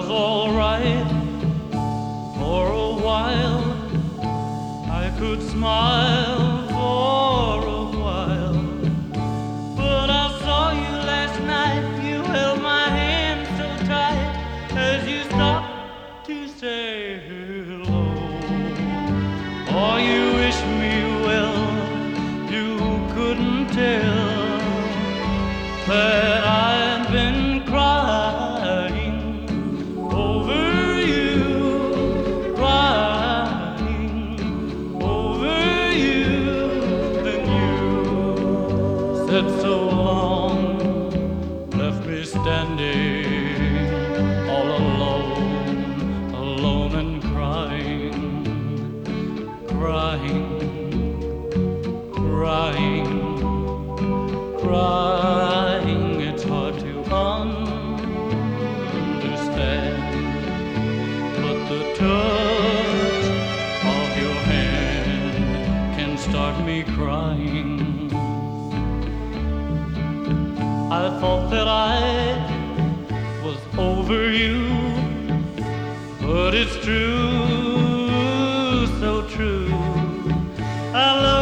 was all right for a while. I could smile for a while. But I saw you last night. You held my hand so tight as you stopped to say hello. Oh, you wish me well. You couldn't tell that I've been crying over you, crying over you. Then you said so long, left me standing all alone, alone and crying, crying, crying, crying. It's hard to understand, but the touch of your hand can start me crying. I thought that I was over you, but it's true, so true. I love